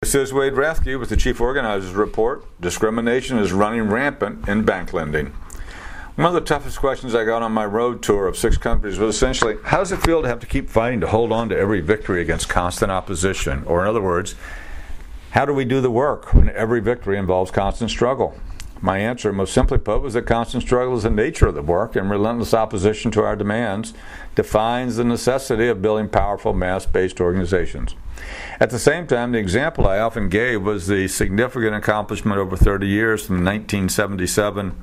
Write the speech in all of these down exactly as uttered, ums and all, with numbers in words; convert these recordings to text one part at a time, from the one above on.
This is Wade Rathke with the Chief Organizer's Report. Discrimination is running rampant in bank lending. One of the toughest questions I got on my road tour of six countries was essentially, how does it feel to have to keep fighting to hold on to every victory against constant opposition? Or in other words, how do we do the work when every victory involves constant struggle? My answer, most simply put, was that constant struggle is the nature of the work, and relentless opposition to our demands defines the necessity of building powerful mass-based organizations. At the same time, the example I often gave was the significant accomplishment over thirty years from nineteen seventy-seven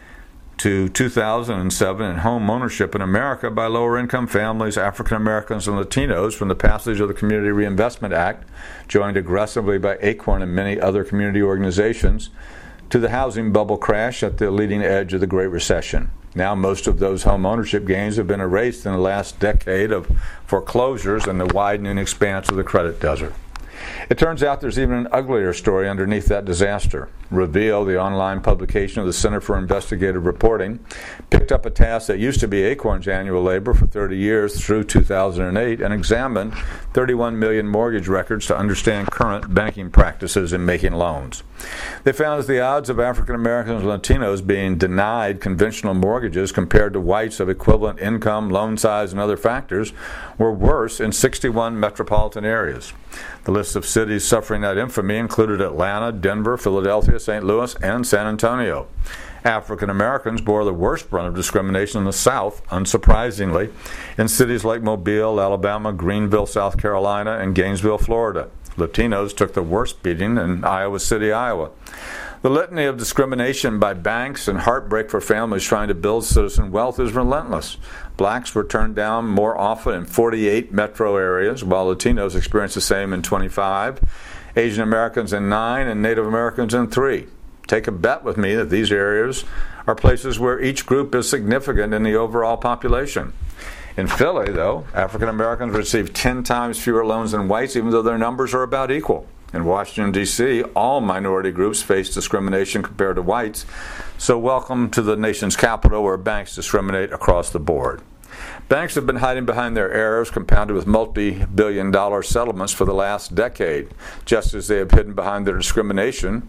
to two thousand seven in home ownership in America by lower-income families, African Americans, and Latinos from the passage of the Community Reinvestment Act, joined aggressively by ACORN and many other community organizations, to the housing bubble crash at the leading edge of the Great Recession. Now most of those home ownership gains have been erased in the last decade of foreclosures and the widening expanse of the credit desert. It turns out there's even an uglier story underneath that disaster. Reveal, the online publication of the Center for Investigative Reporting, picked up a task that used to be ACORN's annual labor for thirty years through two thousand eight and examined thirty-one million mortgage records to understand current banking practices in making loans. They found that the odds of African Americans and Latinos being denied conventional mortgages compared to whites of equivalent income, loan size, and other factors were worse in sixty-one metropolitan areas. The list of cities suffering that infamy included Atlanta, Denver, Philadelphia, Saint Louis, and San Antonio. African Americans bore the worst brunt of discrimination in the South, unsurprisingly, in cities like Mobile, Alabama, Greenville, South Carolina, and Gainesville, Florida. Latinos took the worst beating in Iowa City, Iowa. The litany of discrimination by banks and heartbreak for families trying to build citizen wealth is relentless. Blacks were turned down more often in forty-eight metro areas, while Latinos experienced the same in twenty-five, Asian Americans in nine, and Native Americans in three. Take a bet with me that these areas are places where each group is significant in the overall population. In Philly, though, African Americans receive ten times fewer loans than whites, even though their numbers are about equal. In Washington, D C, all minority groups face discrimination compared to whites, so welcome to the nation's capital where banks discriminate across the board. Banks have been hiding behind their errors, compounded with multi-billion dollar settlements for the last decade, just as they have hidden behind their discrimination,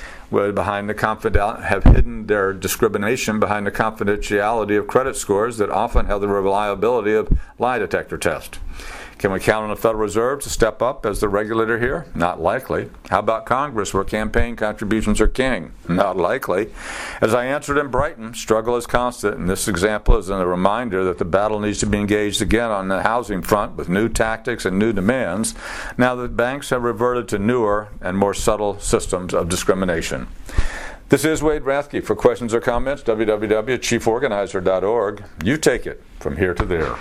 behind the confident, have hidden their discrimination behind the confidentiality of credit scores that often have the reliability of lie detector tests. Can we count on the Federal Reserve to step up as the regulator here? Not likely. How about Congress, where campaign contributions are king? Not likely. As I answered in Brighton, struggle is constant, and this example is a reminder that the battle needs to be engaged again on the housing front with new tactics and new demands, now that banks have reverted to newer and more subtle systems of discrimination. This is Wade Rathke. For questions or comments, w w w dot chief organizer dot org. You take it from here to there.